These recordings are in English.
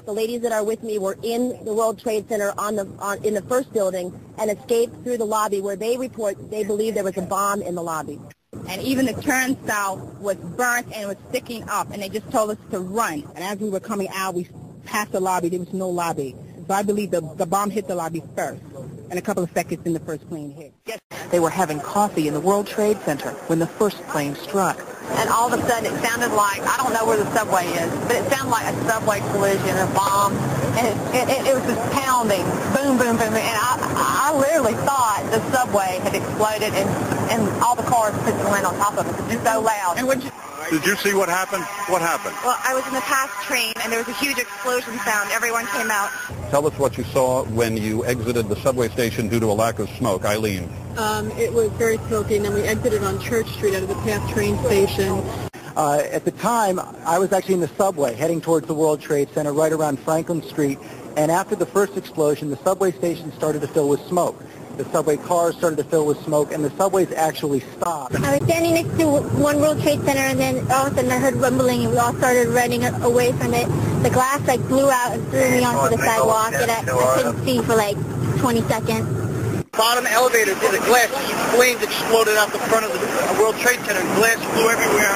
The ladies that are with me were in the World Trade Center in the first building and escaped through the lobby where they believe there was a bomb in the lobby. And even the turnstile was burnt and was sticking up, and they just told us to run. And as we were coming out, we passed the lobby. There was no lobby. So I believe the bomb hit the lobby first, and a couple of seconds in the first plane hit. Yes. They were having coffee in the World Trade Center when the first plane struck. And all of a sudden it sounded like, I don't know where the subway is, but it sounded like a subway collision, a bomb, and it was just pounding, boom, boom, boom, and I literally thought the subway had exploded and all the cars put the land on top of it. It was so loud. And did you see what happened? What happened? Well, I was in the past train, and there was a huge explosion sound. Everyone came out. Tell us what you saw when you exited the subway station due to a lack of smoke. Eileen. It was very smoky, and then we exited on Church Street out of the PATH train station. At the time, I was actually in the subway heading towards the World Trade Center right around Franklin Street, and after the first explosion, the subway station started to fill with smoke. The subway cars started to fill with smoke, and the subways actually stopped. I was standing next to One World Trade Center, and then all of a sudden I heard rumbling, and we all started running away from it. The glass blew out and threw me onto the sidewalk, and I couldn't see for 20 seconds. Bottom elevator did a glass. Flames exploded out the front of the World Trade Center. Glass flew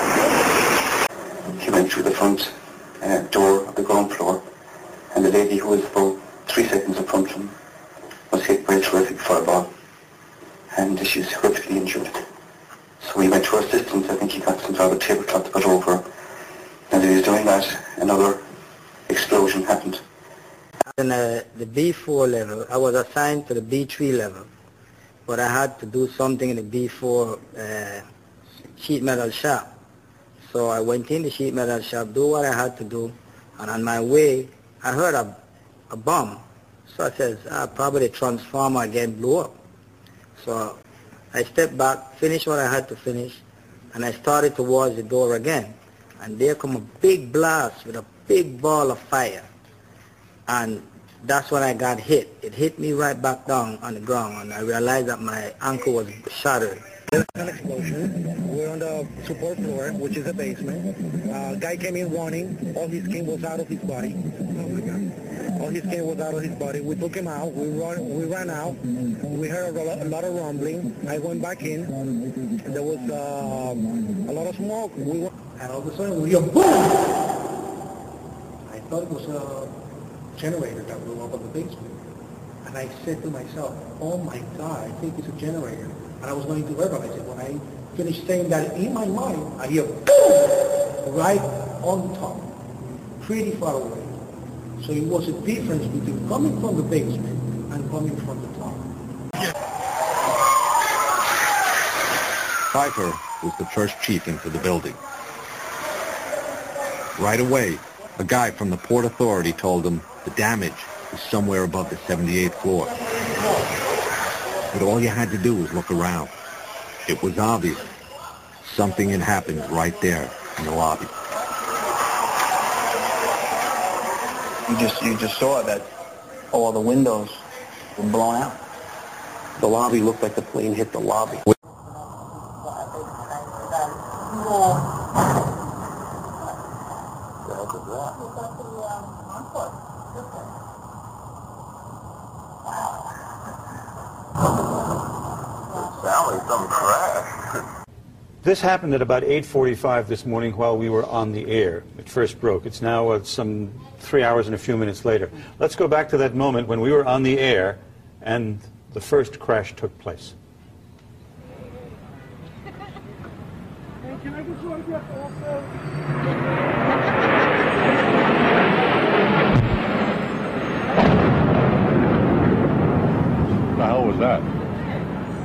everywhere. She went through the front door of the ground floor, and the lady who was about 3 seconds in front of him was hit by a terrific fireball, and she was horrifically injured. So we went to her assistance. I think he got some sort of tablecloth to put over her. And as he was doing that, another explosion happened. In the B4 level, I was assigned to the B3 level, but I had to do something in the B4 sheet metal shop. So I went in the sheet metal shop, do what I had to do, and on my way, I heard a bomb. So I says, probably the transformer again blew up. So I stepped back, finished what I had to finish, and I started towards the door again. And there come a big blast with a big ball of fire. And that's when I got hit. It hit me right back down on the ground, and I realized that my ankle was shattered. There was an explosion. We're on the support floor, which is a basement. Guy came in running. All his skin was out of his body. All his skin was out of his body. We took him out. We ran out. We heard a lot of rumbling. I went back in. There was a lot of smoke. And all of a sudden we hear boom! I thought it was a generator that blew up in the basement. And I said to myself, oh my God, I think it's a generator. And I was going to verbalize it. When I finished saying that in my mind, I hear boom! Right on top. Pretty far away. So it was a difference between coming from the basement and coming from the top. Pfeiffer was the first chief into the building. Right away, a guy from the Port Authority told him the damage was somewhere above the 78th floor. But all you had to do was look around. It was obvious. Something had happened right there in the lobby. You just saw that all the windows were blown out. The lobby looked like the plane hit the lobby. This happened at about 8:45 this morning while we were on the air. It first broke. It's now some 3 hours and a few minutes later. Let's go back to that moment when we were on the air and the first crash took place. Can I get you also? What the hell was that?